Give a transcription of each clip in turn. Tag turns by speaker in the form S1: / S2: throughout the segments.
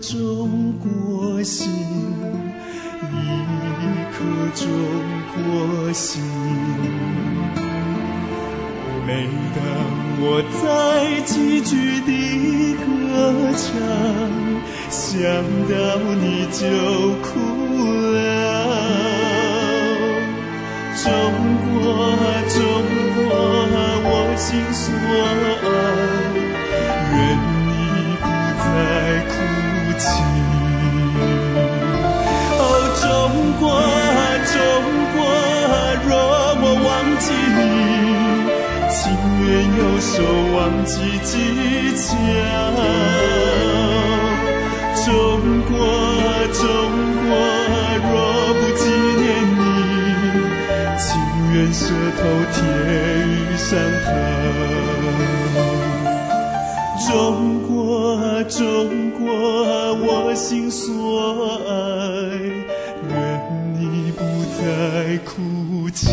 S1: 中国心，一颗中国心。每当我在崎岖的歌唱，想到你就哭了。中国，中国，我心所爱，愿你不再哭泣。哦，中国，中国，若我忘记你，情愿右手忘记技巧。中国，中国，若不纪念你，情愿舌头贴于伤痕。中国，中国，我心所爱，愿你不再哭泣。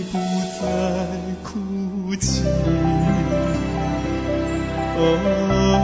S1: 哦。